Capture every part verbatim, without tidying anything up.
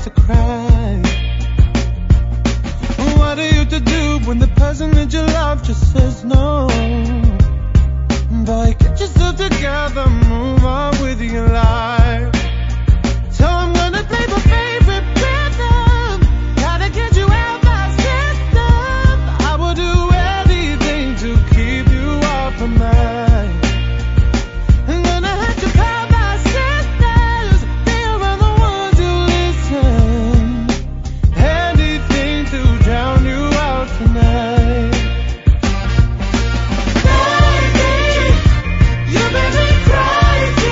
to cry? What are you to do when the person that you love just says no? Boy, get yourself together, move on with your life. So I'm gonna play my favorite rhythm, gotta get you out my system. I will do anything to keep you off of mine. I'm gonna have to call my sisters, they are the ones who listen. Anything to drown you out tonight. Baby, you made me crazy.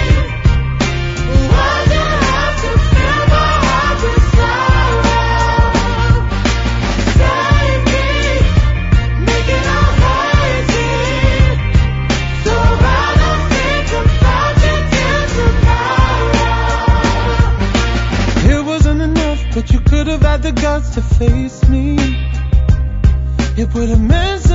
Why'd you have to fill my heart with sorrow? Save me, make it all hazy, so I don't think about you till tomorrow. It wasn't enough, but you could have had the guts to face me. It would have meant